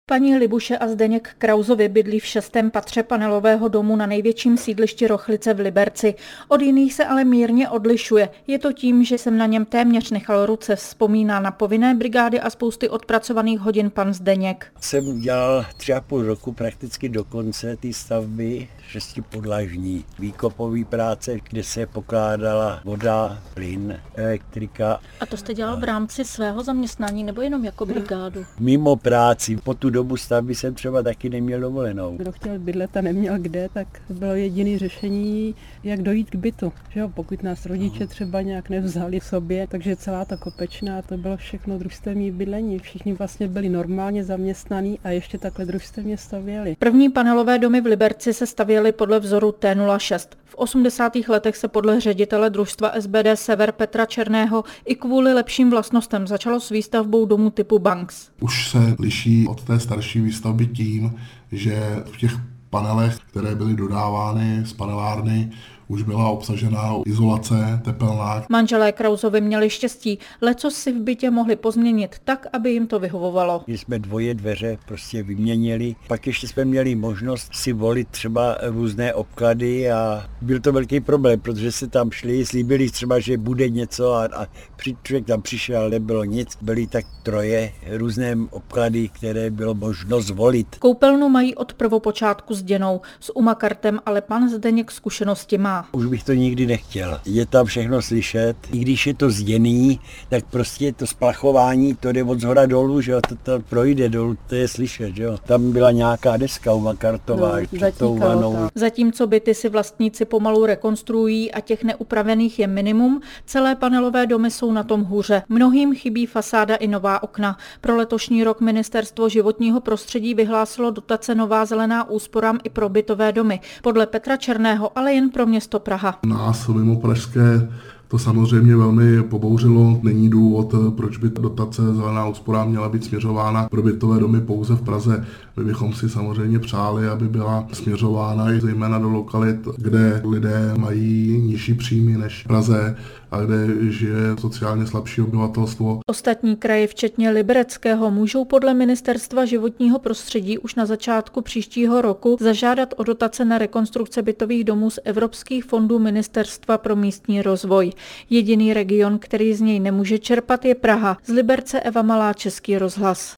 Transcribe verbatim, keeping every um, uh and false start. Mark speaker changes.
Speaker 1: Paní Libuše a Zdeněk Krausovi bydlí v šestém patře panelového domu na největším sídlišti Rochlice v Liberci. Od jiných se ale mírně odlišuje. Je to tím, že jsem na něm téměř nechal ruce, vzpomíná na povinné brigády a spousty odpracovaných hodin pan Zdeněk.
Speaker 2: Jsem dělal tři a půl roku prakticky do konce té stavby šestipodlažní výkopový práce, kde se pokládala voda, plyn, elektrika.
Speaker 1: A to jste dělal v rámci svého zaměstnání nebo jenom jako brigádu?
Speaker 2: Mimo práci, po tu dobu stavby jsem třeba taky neměl dovolenou.
Speaker 3: Kdo chtěl bydlet a neměl kde, tak bylo jediné řešení, jak dojít k bytu. Že jo, pokud nás rodiče třeba nějak nevzali sobě, takže celá ta Kopečná, to bylo všechno družstevní bydlení. Všichni vlastně byli normálně zaměstnaní a ještě takhle družstevně stavěli.
Speaker 1: První panelové domy v Liberci se stavěly podle vzoru T nula šest. V osmdesátých letech se podle ředitele družstva S B D Sever Petra Černého i kvůli lepším vlastnostem začalo s výstavbou domů typu Banks.
Speaker 4: Už se liší od té starší výstavby tím, že v těch panelech, které byly dodávány z panelárny, už byla obsažena izolace tepelná.
Speaker 1: Manželé Krausovi měli štěstí, lecos si v bytě mohli pozměnit tak, aby jim to vyhovovalo.
Speaker 2: Když jsme dvoje dveře prostě vyměnili, pak ještě jsme měli možnost si volit třeba různé obklady a byl to velký problém, protože se tam šli, slíbili třeba, že bude něco a, a člověk tam přišel, ale nebylo nic. Byly tak troje různé obklady, které bylo možno zvolit.
Speaker 1: Koupelnu mají od prvopočátku zděnou, s umakartem, ale pan Zdeněk zkušenosti má.
Speaker 2: Už bych to nikdy nechtěl. Je tam všechno slyšet. I když je to zděný, tak prostě to splachování, to jde od zhora dolů, že jo, to, to projde dolů, to je slyšet, že jo. Tam byla nějaká deska umakartová,
Speaker 3: no,
Speaker 1: Zatímco byty si vlastníci pomalu rekonstruují a těch neupravených je minimum, celé panelové domy jsou na tom hůře. Mnohým chybí fasáda i nová okna. Pro letošní rok Ministerstvo životního prostředí vyhlásilo dotace Nová zelená úsporám i pro bytové domy. Podle Petra Černého, ale jen pro město Praha.
Speaker 4: Nás mimo pražské to samozřejmě velmi pobouřilo. Není důvod, proč by dotace zelená úspora měla být směřována pro bytové domy pouze v Praze. My bychom si samozřejmě přáli, aby byla směřována i zejména do lokalit, kde lidé mají nižší příjmy než v Praze a kde žije sociálně slabší obyvatelstvo.
Speaker 1: Ostatní kraje, včetně Libereckého, můžou podle Ministerstva životního prostředí už na začátku příštího roku zažádat o dotace na rekonstrukce bytových domů z evropských fondů Ministerstva pro místní rozvoj. Jediný region, který z něj nemůže čerpat, je Praha. Z Liberce Eva Malá, Český rozhlas.